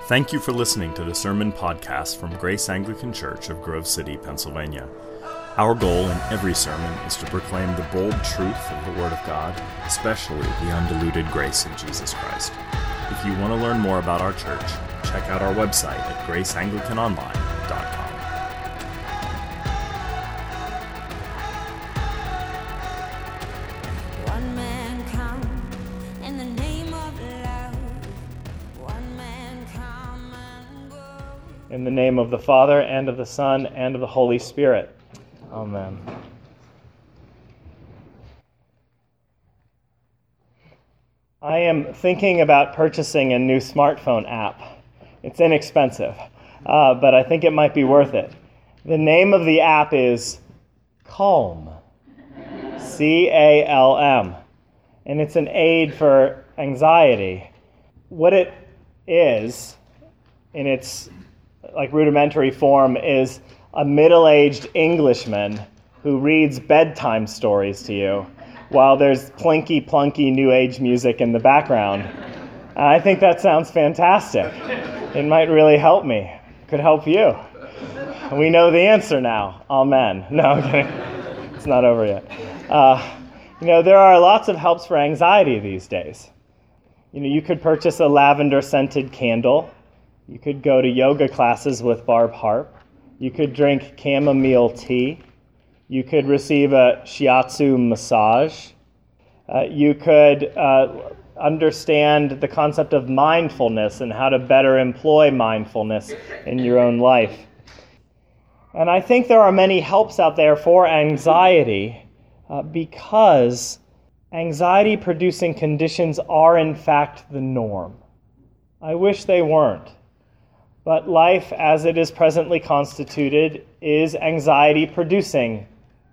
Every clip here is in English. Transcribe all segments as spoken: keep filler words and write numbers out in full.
Thank you for listening to the Sermon Podcast from Grace Anglican Church of Grove City, Pennsylvania. Our goal in every sermon is to proclaim the bold truth of the Word of God, especially the undiluted grace of Jesus Christ. If you want to learn more about our church, check out our website at grace anglican online dot com. In the name of the Father, and of the Son, and of the Holy Spirit. Amen. I am thinking about purchasing a new smartphone app. It's inexpensive, uh, but I think it might be worth it. The name of the app is Calm, C A L M, and it's an aid for anxiety. What it is, in its like rudimentary form, is a middle-aged Englishman who reads bedtime stories to you while there's plinky plunky new age music in the background. And I think that sounds fantastic. It might really help me. Could help you. We know the answer now. Amen. No, I'm kidding. It's not over yet. Uh, you know, there are lots of helps for anxiety these days. You know, you could purchase a lavender-scented candle. You could go to yoga classes with Barb Harp. You could drink chamomile tea. You could receive a shiatsu massage. Uh, you could uh, understand the concept of mindfulness and how to better employ mindfulness in your own life. And I think there are many helps out there for anxiety uh, because anxiety-producing conditions are in fact the norm. I wish they weren't. But life, as it is presently constituted, is anxiety-producing.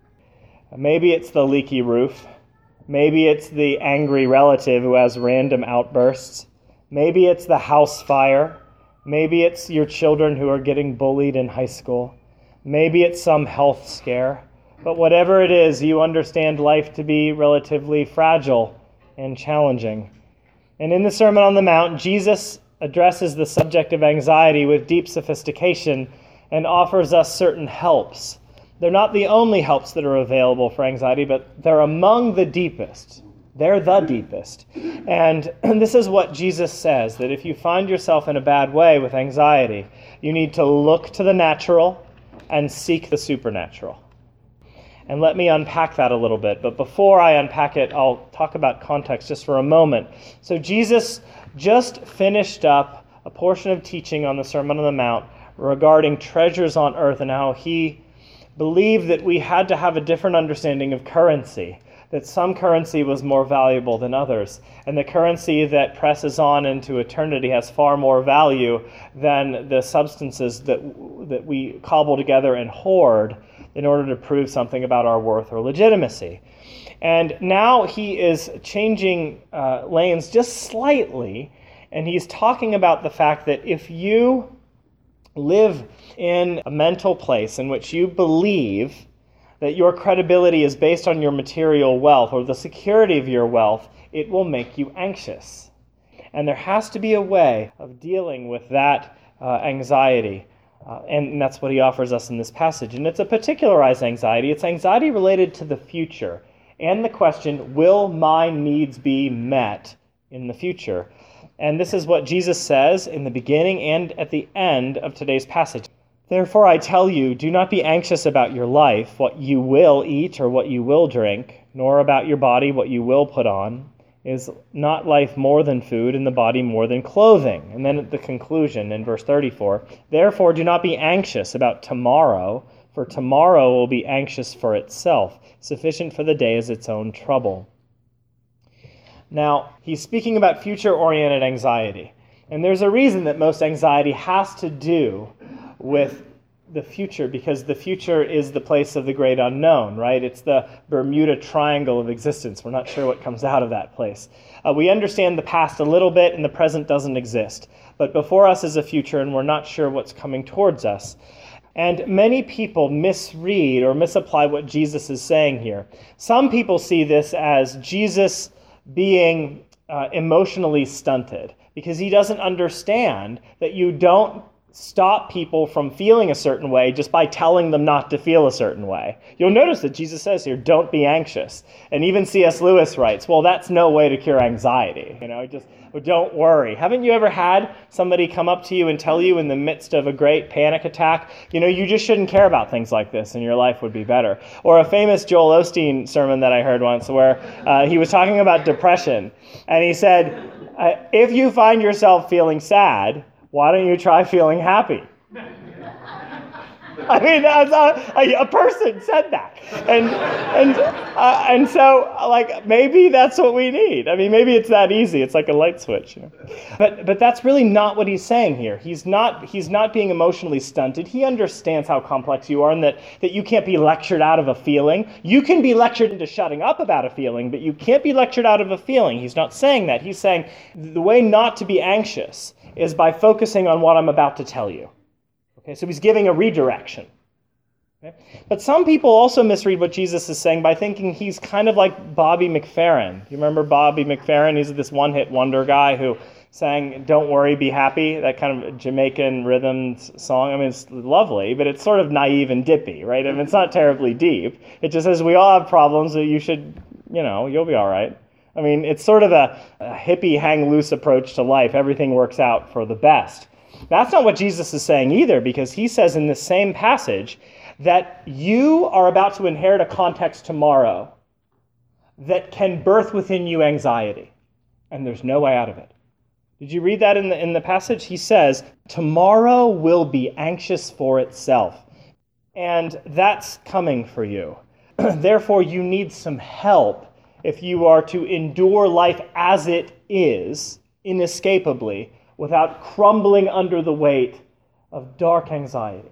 Maybe it's the leaky roof. Maybe it's the angry relative who has random outbursts. Maybe it's the house fire. Maybe it's your children who are getting bullied in high school. Maybe it's some health scare. But whatever it is, you understand life to be relatively fragile and challenging. And in the Sermon on the Mount, Jesus addresses the subject of anxiety with deep sophistication and offers us certain helps. They're not the only helps that are available for anxiety, but they're among the deepest. They're the deepest. And, and this is what Jesus says, that if you find yourself in a bad way with anxiety, you need to look to the natural and seek the supernatural. And let me unpack that a little bit. But before I unpack it, I'll talk about context just for a moment. So Jesus just finished up a portion of teaching on the Sermon on the Mount regarding treasures on earth and how he believed that we had to have a different understanding of currency, that some currency was more valuable than others, and the currency that presses on into eternity has far more value than the substances that that we cobble together and hoard in order to prove something about our worth or legitimacy. And now he is changing uh, lanes just slightly, and he's talking about the fact that if you live in a mental place in which you believe that your credibility is based on your material wealth or the security of your wealth, it will make you anxious. And there has to be a way of dealing with that uh, anxiety. Uh, and that's what he offers us in this passage. And it's a particularized anxiety. It's anxiety related to the future and the question, will my needs be met in the future? And this is what Jesus says in the beginning and at the end of today's passage. Therefore I tell you, do not be anxious about your life, what you will eat or what you will drink, nor about your body, what you will put on. Is not life more than food, and the body more than clothing? And then at the conclusion in verse thirty-four, therefore do not be anxious about tomorrow, for tomorrow will be anxious for itself. Sufficient for the day is its own trouble. Now, he's speaking about future-oriented anxiety. And there's a reason that most anxiety has to do with the future, because the future is the place of the great unknown, right? It's the Bermuda Triangle of existence. We're not sure what comes out of that place. Uh, we understand the past a little bit, and the present doesn't exist. But before us is a future, and we're not sure what's coming towards us. And many people misread or misapply what Jesus is saying here. Some people see this as Jesus being uh, emotionally stunted, because he doesn't understand that you don't stop people from feeling a certain way just by telling them not to feel a certain way. You'll notice that Jesus says here, don't be anxious. And even C S Lewis writes, well, that's no way to cure anxiety. You know, just don't worry. Haven't you ever had somebody come up to you and tell you in the midst of a great panic attack, you know, you just shouldn't care about things like this and your life would be better? Or a famous Joel Osteen sermon that I heard once where uh, he was talking about depression. And he said, uh, if you find yourself feeling sad, why don't you try feeling happy? I mean, as a, a, a person said that. And and uh, and so, like, maybe that's what we need. I mean, maybe it's that easy. It's like a light switch. You know? But but that's really not what he's saying here. He's not he's not being emotionally stunted. He understands how complex you are and that, that you can't be lectured out of a feeling. You can be lectured into shutting up about a feeling, but you can't be lectured out of a feeling. He's not saying that. He's saying the way not to be anxious is by focusing on what I'm about to tell you. Okay, so he's giving a redirection. Okay? But some people also misread what Jesus is saying by thinking he's kind of like Bobby McFerrin. You remember Bobby McFerrin? He's this one-hit wonder guy who sang "Don't Worry, Be Happy," that kind of Jamaican rhythm song. I mean, it's lovely, but it's sort of naive and dippy, right? I mean, it's not terribly deep. It just says we all have problems, so you should, you know, you'll be all right. I mean, it's sort of a, a hippie hang-loose approach to life. Everything works out for the best. That's not what Jesus is saying either, because he says in this same passage that you are about to inherit a context tomorrow that can birth within you anxiety, and there's no way out of it. Did you read that in the in the passage? He says, tomorrow will be anxious for itself, and that's coming for you. Therefore, you need some help if you are to endure life as it is, inescapably, without crumbling under the weight of dark anxiety.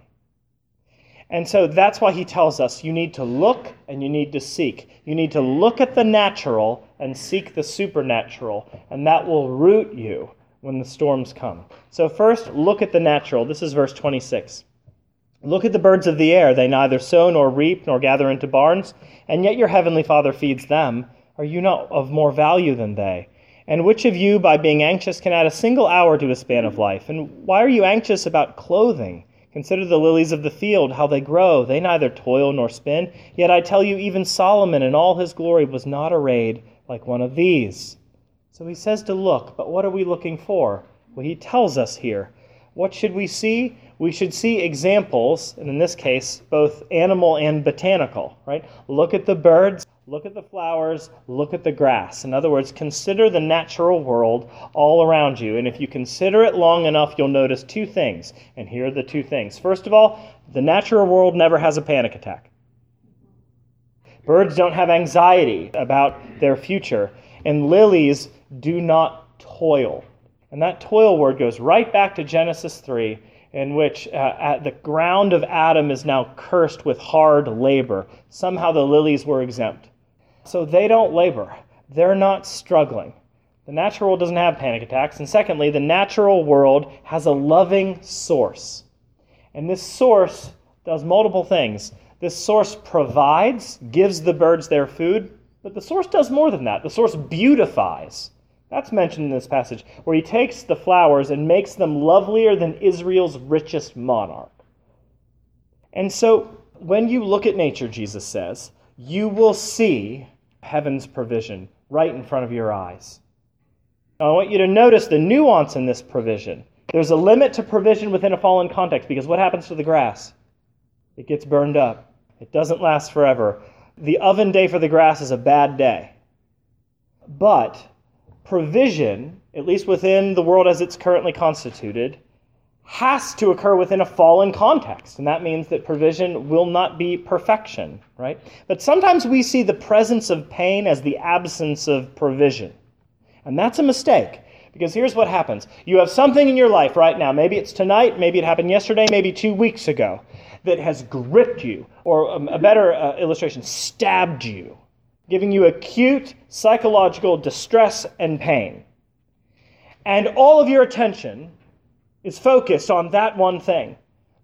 And so that's why he tells us you need to look and you need to seek. You need to look at the natural and seek the supernatural, and that will root you when the storms come. So first, look at the natural. This is verse twenty-six. Look at the birds of the air. They neither sow nor reap nor gather into barns, and yet your heavenly Father feeds them. Are you not of more value than they? And which of you, by being anxious, can add a single hour to a span of life? And why are you anxious about clothing? Consider the lilies of the field, how they grow. They neither toil nor spin. Yet I tell you, even Solomon in all his glory was not arrayed like one of these. So he says to look, but what are we looking for? Well, he tells us here. What should we see? We should see examples, and in this case, both animal and botanical, right? Look at the birds. Look at the flowers, look at the grass. In other words, consider the natural world all around you. And if you consider it long enough, you'll notice two things. And here are the two things. First of all, the natural world never has a panic attack. Birds don't have anxiety about their future. And lilies do not toil. And that toil word goes right back to Genesis three, in which uh, at the ground of Adam is now cursed with hard labor. Somehow the lilies were exempt. So they don't labor. They're not struggling. The natural world doesn't have panic attacks. And secondly, the natural world has a loving source. And this source does multiple things. This source provides, gives the birds their food, but the source does more than that. The source beautifies. That's mentioned in this passage, where he takes the flowers and makes them lovelier than Israel's richest monarch. And so when you look at nature, Jesus says, you will see heaven's provision right in front of your eyes. Now, I want you to notice the nuance in this provision. There's a limit to provision within a fallen context, because what happens to the grass? It gets burned up. It doesn't last forever. The oven day for the grass is a bad day. But provision, at least within the world as it's currently constituted, has to occur within a fallen context. And that means that provision will not be perfection, right? But sometimes we see the presence of pain as the absence of provision. And that's a mistake, because here's what happens. You have something in your life right now, maybe it's tonight, maybe it happened yesterday, maybe two weeks ago, that has gripped you, or a better uh, illustration, stabbed you, giving you acute psychological distress and pain. And all of your attention is focused on that one thing.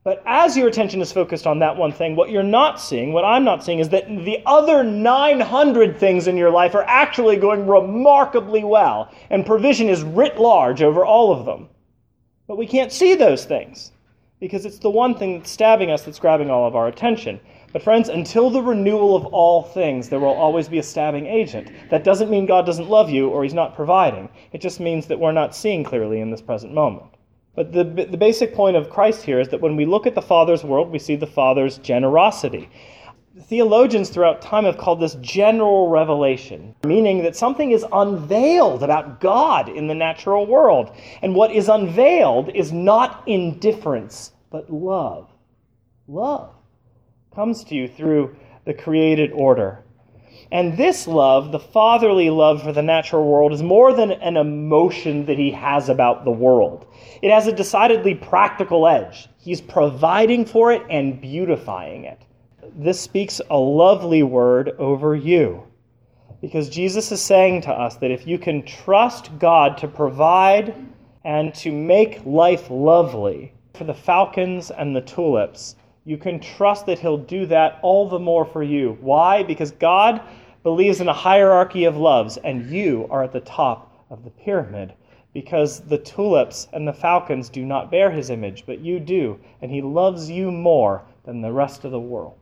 But as your attention is focused on that one thing, what you're not seeing, what I'm not seeing, is that the other nine hundred things in your life are actually going remarkably well, and provision is writ large over all of them. But we can't see those things, because it's the one thing that's stabbing us that's grabbing all of our attention. But friends, until the renewal of all things, there will always be a stabbing agent. That doesn't mean God doesn't love you or he's not providing. It just means that we're not seeing clearly in this present moment. But the, the basic point of Christ here is that when we look at the Father's world, we see the Father's generosity. Theologians throughout time have called this general revelation, meaning that something is unveiled about God in the natural world. And what is unveiled is not indifference, but love. Love comes to you through the created order. And this love, the fatherly love for the natural world, is more than an emotion that he has about the world. It has a decidedly practical edge. He's providing for it and beautifying it. This speaks a lovely word over you, because Jesus is saying to us that if you can trust God to provide and to make life lovely for the falcons and the tulips, you can trust that he'll do that all the more for you. Why? Because God believes in a hierarchy of loves, and you are at the top of the pyramid, because the tulips and the falcons do not bear his image, but you do, and he loves you more than the rest of the world.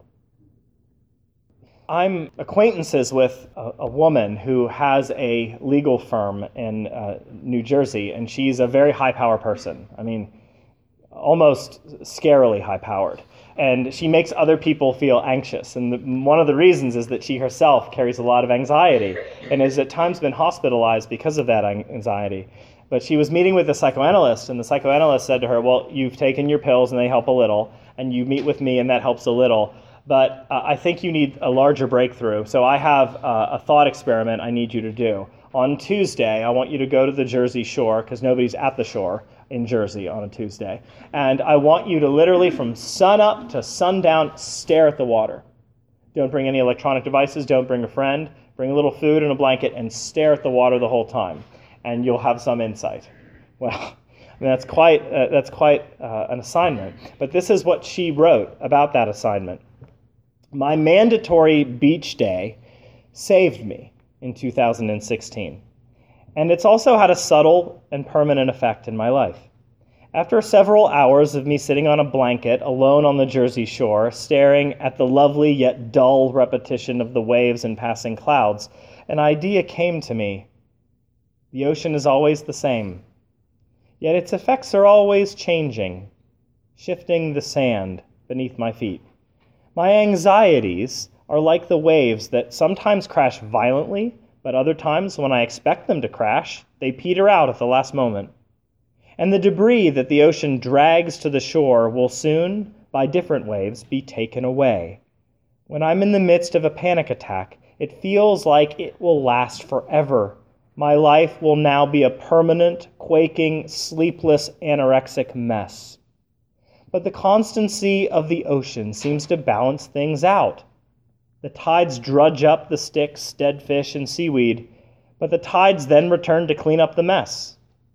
I'm acquaintances with a, a woman who has a legal firm in uh, New Jersey, and she's a very high-power person. I mean, almost scarily high-powered. And she makes other people feel anxious. And the, one of the reasons is that she herself carries a lot of anxiety and has at times been hospitalized because of that anxiety. But she was meeting with a psychoanalyst, and the psychoanalyst said to her, well, you've taken your pills and they help a little, and you meet with me and that helps a little, but uh, I think you need a larger breakthrough. So I have uh, a thought experiment I need you to do. On Tuesday, I want you to go to the Jersey Shore, because nobody's at the shore in Jersey on a Tuesday. And I want you to literally from sun up to sundown stare at the water. Don't bring any electronic devices, don't bring a friend, bring a little food and a blanket and stare at the water the whole time, and you'll have some insight. Well, I mean, that's quite, uh, that's quite uh, an assignment. But this is what she wrote about that assignment. My mandatory beach day saved me in two thousand sixteen. And it's also had a subtle and permanent effect in my life. After several hours of me sitting on a blanket alone on the Jersey Shore, staring at the lovely yet dull repetition of the waves and passing clouds, an idea came to me. The ocean is always the same, yet its effects are always changing, shifting the sand beneath my feet. My anxieties are like the waves that sometimes crash violently, but other times, when I expect them to crash, they peter out at the last moment. And the debris that the ocean drags to the shore will soon, by different waves, be taken away. When I'm in the midst of a panic attack, it feels like it will last forever. My life will now be a permanent, quaking, sleepless, anorexic mess. But the constancy of the ocean seems to balance things out. The tides drudge up the sticks, dead fish, and seaweed, but the tides then return to clean up the mess.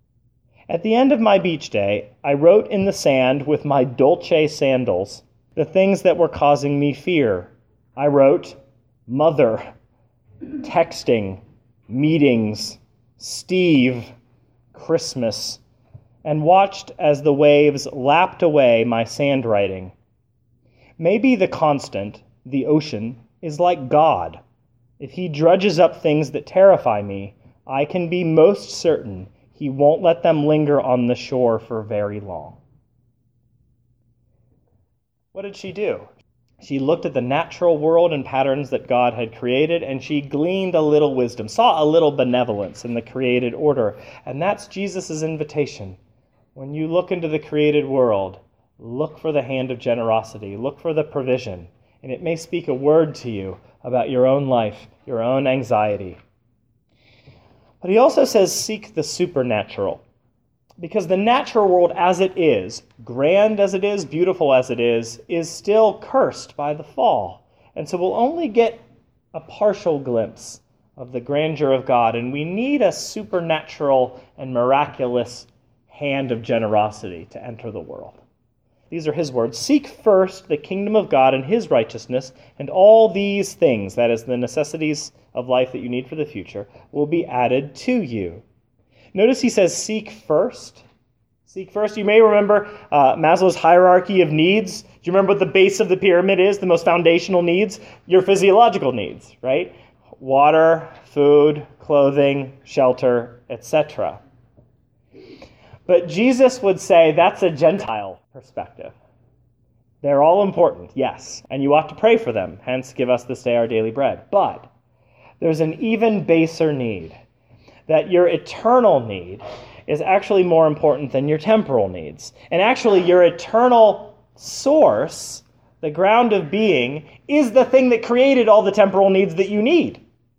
At the end of my beach day, I wrote in the sand with my Dolce sandals the things that were causing me fear. I wrote, mother, texting, meetings, Steve, Christmas, and watched as the waves lapped away my sand writing. Maybe the constant, the ocean, is like God. If he drudges up things that terrify me, I can be most certain he won't let them linger on the shore for very long. What did she do? She looked at the natural world and patterns that God had created, and she gleaned a little wisdom, saw a little benevolence in the created order. And that's Jesus' invitation. When you look into the created world, look for the hand of generosity, look for the provision. And it may speak a word to you about your own life, your own anxiety. But he also says, seek the supernatural. Because the natural world as it is, grand as it is, beautiful as it is, is still cursed by the fall. And so we'll only get a partial glimpse of the grandeur of God. And we need a supernatural and miraculous hand of generosity to enter the world. These are his words. Seek first the kingdom of God and his righteousness, and all these things, that is, the necessities of life that you need for the future, will be added to you. Notice he says, seek first. Seek first. You may remember uh, Maslow's hierarchy of needs. Do you remember what the base of the pyramid is, the most foundational needs? Your physiological needs, right? Water, food, clothing, shelter, et cetera. But Jesus would say that's a Gentile perspective. They're all important, yes, and you ought to pray for them, hence give us this day our daily bread. But there's an even baser need, that your eternal need is actually more important than your temporal needs. And actually your eternal source, the ground of being, is the thing that created all the temporal needs that you need.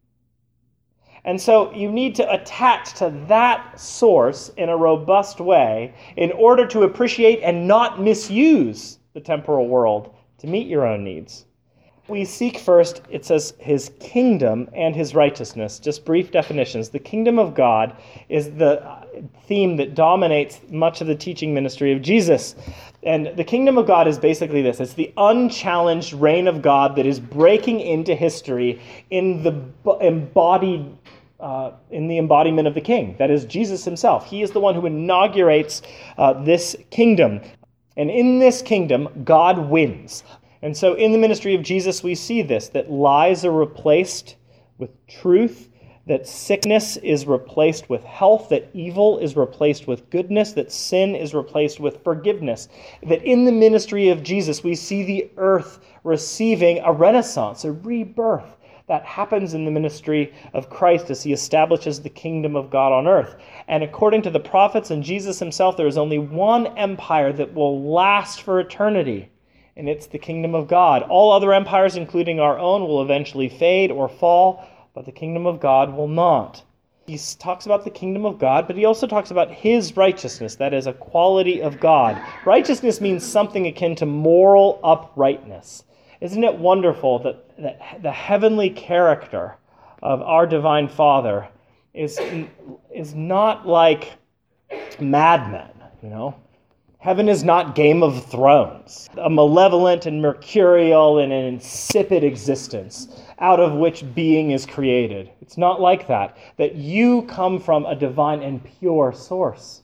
And so you need to attach to that source in a robust way in order to appreciate and not misuse the temporal world to meet your own needs. We seek first, it says, his kingdom and his righteousness. Just brief definitions. The kingdom of God is the theme that dominates much of the teaching ministry of Jesus. And the kingdom of God is basically this. It's the unchallenged reign of God that is breaking into history in the embodied Uh, in the embodiment of the king. That is Jesus himself. He is the one who inaugurates uh, this kingdom. And in this kingdom, God wins. And so in the ministry of Jesus, we see this, that lies are replaced with truth, that sickness is replaced with health, that evil is replaced with goodness, that sin is replaced with forgiveness. That in the ministry of Jesus, we see the earth receiving a renaissance, a rebirth. That happens in the ministry of Christ as he establishes the kingdom of God on earth. And according to the prophets and Jesus himself, there is only one empire that will last for eternity, and it's the kingdom of God. All other empires, including our own, will eventually fade or fall, but the kingdom of God will not. He talks about the kingdom of God, but he also talks about his righteousness, that is, a quality of God. Righteousness means something akin to moral uprightness. Isn't it wonderful that, that the heavenly character of our divine Father is, is not like Mad Men, you know? Heaven is not Game of Thrones, a malevolent and mercurial and an insipid existence out of which being is created. It's not like that, that you come from a divine and pure source.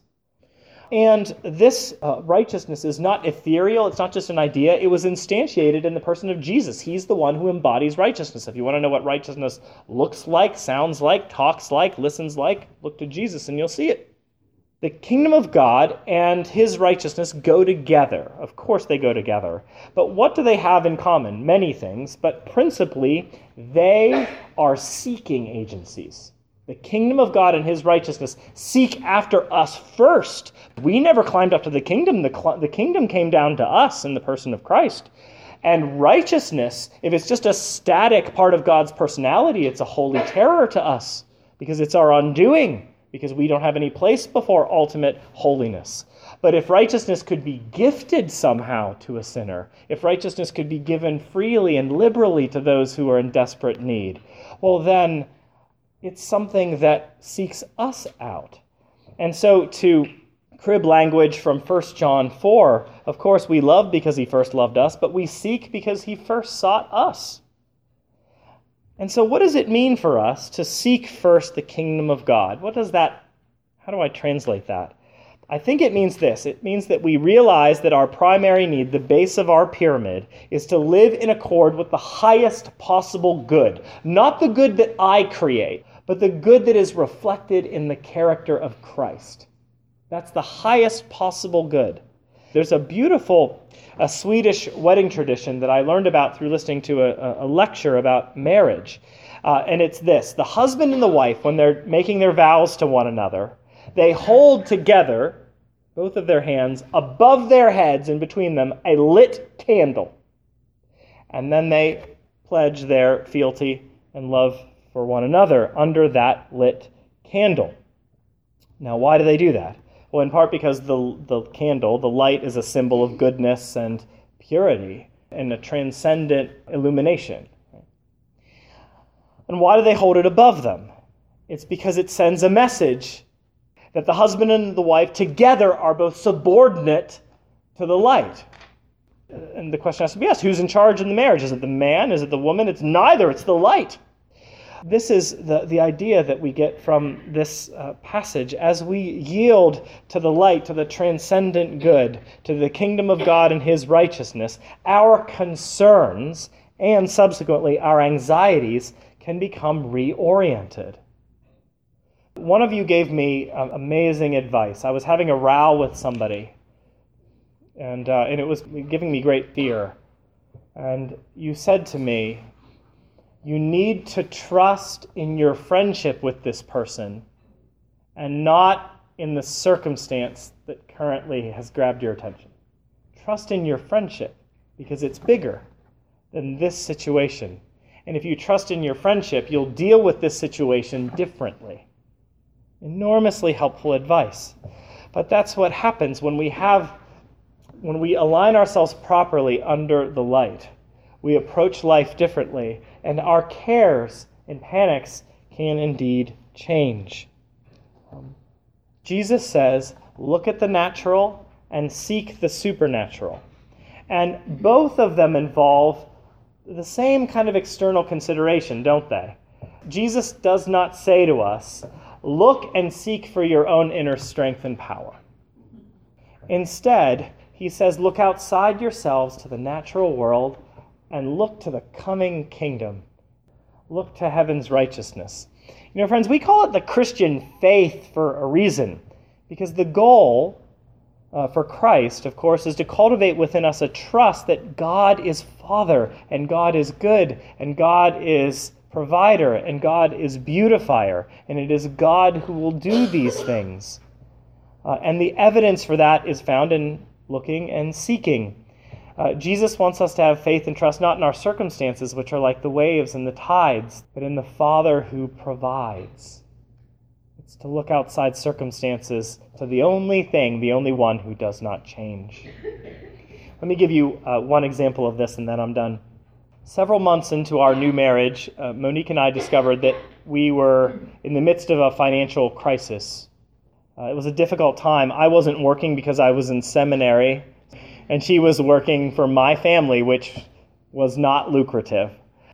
And this uh, righteousness is not ethereal. It's not just an idea. It was instantiated in the person of Jesus. He's the one who embodies righteousness. If you want to know what righteousness looks like, sounds like, talks like, listens like, look to Jesus and you'll see it. The kingdom of God and his righteousness go together. Of course they go together. But what do they have in common? Many things. But principally, they are seeking agencies. The kingdom of God and his righteousness seek after us first. We never climbed up to the kingdom. The, cl- the kingdom came down to us in the person of Christ. And righteousness, if it's just a static part of God's personality, it's a holy terror to us because it's our undoing, because we don't have any place before ultimate holiness. But if righteousness could be gifted somehow to a sinner, if righteousness could be given freely and liberally to those who are in desperate need, well then, it's something that seeks us out. And so to crib language from First John four, of course we love because he first loved us, but we seek because he first sought us. And so what does it mean for us to seek first the kingdom of God? What does that, how do I translate that? I think it means this. It means that we realize that our primary need, the base of our pyramid, is to live in accord with the highest possible good. Not the good that I create, but the good that is reflected in the character of Christ. That's the highest possible good. There's a beautiful a Swedish wedding tradition that I learned about through listening to a, a lecture about marriage. Uh, and it's this. The husband and the wife, when they're making their vows to one another, they hold together, both of their hands, above their heads and between them, a lit candle. And then they pledge their fealty and love for one another under that lit candle. Now, why do they do that? Well, in part because the, the candle, the light, is a symbol of goodness and purity and a transcendent illumination. And why do they hold it above them? It's because it sends a message that the husband and the wife together are both subordinate to the light. And the question has to be asked, who's in charge in the marriage? Is it the man? Is it the woman? It's neither. It's the light. This is the, the idea that we get from this uh, passage. As we yield to the light, to the transcendent good, to the kingdom of God and his righteousness, our concerns and subsequently our anxieties can become reoriented. One of you gave me uh, amazing advice. I was having a row with somebody, and uh, and it was giving me great fear. And you said to me, you need to trust in your friendship with this person and not in the circumstance that currently has grabbed your attention. Trust in your friendship because it's bigger than this situation. And if you trust in your friendship, you'll deal with this situation differently. Enormously helpful advice. But that's what happens when we have, when we align ourselves properly under the light. We approach life differently, and our cares and panics can indeed change. Um, Jesus says, look at the natural and seek the supernatural. And both of them involve the same kind of external consideration, don't they? Jesus does not say to us, look and seek for your own inner strength and power. Instead, he says, look outside yourselves to the natural world and look to the coming kingdom. Look to heaven's righteousness. You know, friends, we call it the Christian faith for a reason, because the goal uh, for Christ, of course, is to cultivate within us a trust that God is Father, and God is good, and God is provider, and God is beautifier, and it is God who will do these things. Uh, and the evidence for that is found in looking and seeking. Uh, Jesus wants us to have faith and trust not in our circumstances, which are like the waves and the tides, but in the Father who provides. It's to look outside circumstances to the only thing, the only one who does not change. Let me give you uh, one example of this, and then I'm done. Several months into our new marriage, uh, Monique and I discovered that we were in the midst of a financial crisis. Uh, it was a difficult time. I wasn't working because I was in seminary, and she was working for my family, which was not lucrative.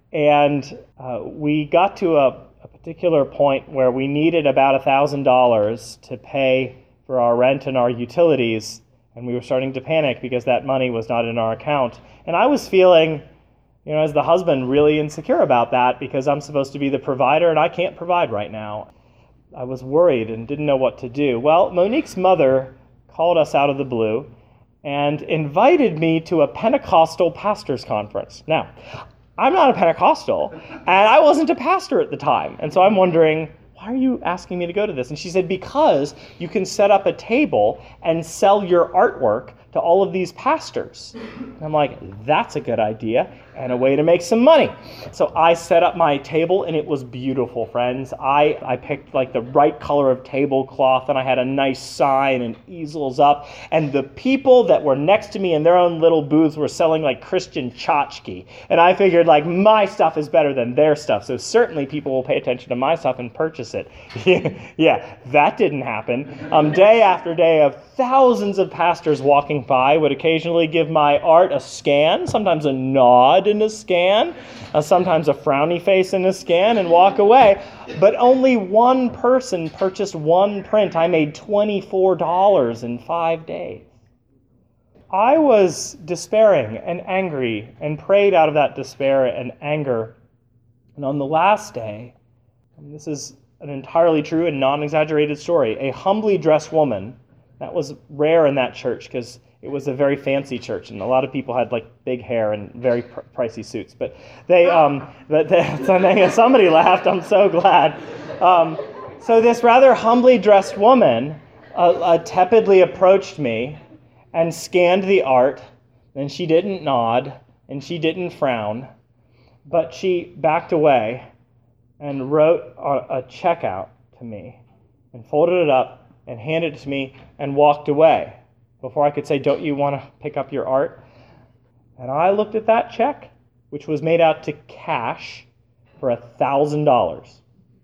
And uh, we got to a, a particular point where we needed about one thousand dollars to pay for our rent and our utilities, and we were starting to panic because that money was not in our account. And I was feeling, you know, as the husband, really insecure about that because I'm supposed to be the provider and I can't provide right now. I was worried and didn't know what to do. Well, Monique's mother called us out of the blue and invited me to a Pentecostal pastors conference. Now, I'm not a Pentecostal, and I wasn't a pastor at the time. And so I'm wondering, why are you asking me to go to this? And she said, because you can set up a table and sell your artwork to all of these pastors. And I'm like, that's a good idea and a way to make some money. So I set up my table, and it was beautiful, friends. I, I picked like the right color of tablecloth, and I had a nice sign and easels up. And the people that were next to me in their own little booths were selling like Christian tchotchke. And I figured like my stuff is better than their stuff. So certainly people will pay attention to my stuff and purchase it. Yeah, that didn't happen. Um, day after day of thousands of pastors walking by would occasionally give my art a scan, sometimes a nod in a scan, uh, sometimes a frowny face in a scan, and walk away. But only one person purchased one print. I made twenty-four dollars in five days. I was despairing and angry and prayed out of that despair and anger. And on the last day, and this is an entirely true and non-exaggerated story, a humbly dressed woman, that was rare in that church because it was a very fancy church, and a lot of people had like big hair and very pr- pricey suits. But they, um, but they, somebody laughed. I'm so glad. Um, so this rather humbly dressed woman uh, uh, tepidly approached me and scanned the art, and she didn't nod and she didn't frown, but she backed away and wrote a, a check out to me and folded it up and handed it to me and walked away before I could say, don't you want to pick up your art? And I looked at that check, which was made out to cash for one thousand dollars.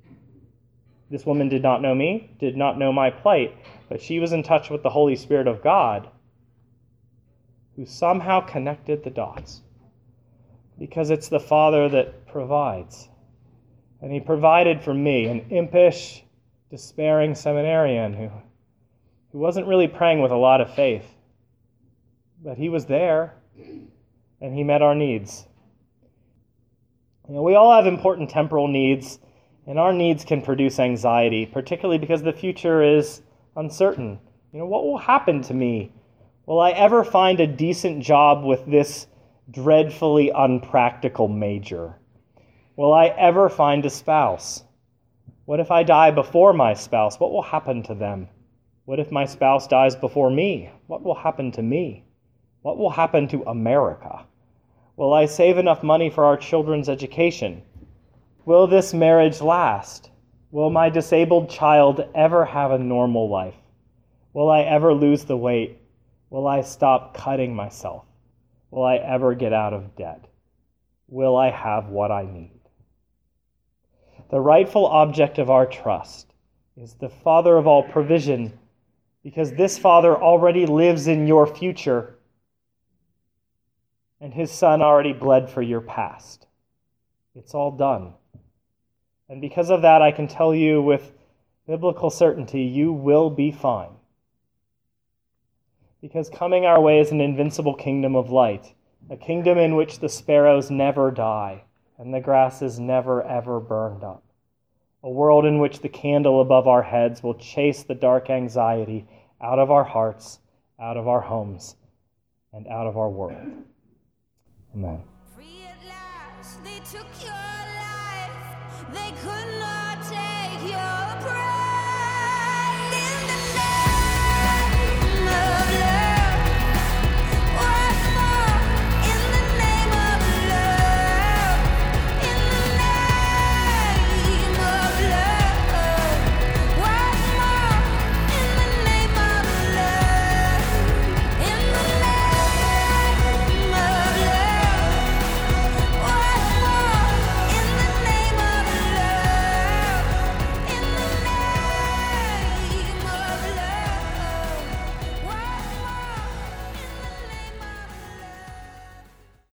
This woman did not know me, did not know my plight, but she was in touch with the Holy Spirit of God. who somehow connected the dots. Because it's the Father that provides. And he provided for me, an impish, despairing seminarian who, who wasn't really praying with a lot of faith. But he was there, and he met our needs. You know, we all have important temporal needs, and our needs can produce anxiety, particularly because the future is uncertain. You know, what will happen to me? Will I ever find a decent job with this dreadfully unpractical major? Will I ever find a spouse? What if I die before my spouse? What will happen to them? What if my spouse dies before me? What will happen to me? What will happen to America? Will I save enough money for our children's education? Will this marriage last? Will my disabled child ever have a normal life? Will I ever lose the weight? Will I stop cutting myself? Will I ever get out of debt? Will I have what I need? The rightful object of our trust is the Father of all provision, because this Father already lives in your future, and his Son already bled for your past. It's all done. And because of that, I can tell you with biblical certainty, you will be fine. Because coming our way is an invincible kingdom of light, a kingdom in which the sparrows never die and the grass is never, ever burned up. A world in which the candle above our heads will chase the dark anxiety out of our hearts, out of our homes, and out of our world. Amen. Free at last, they took your life. They could not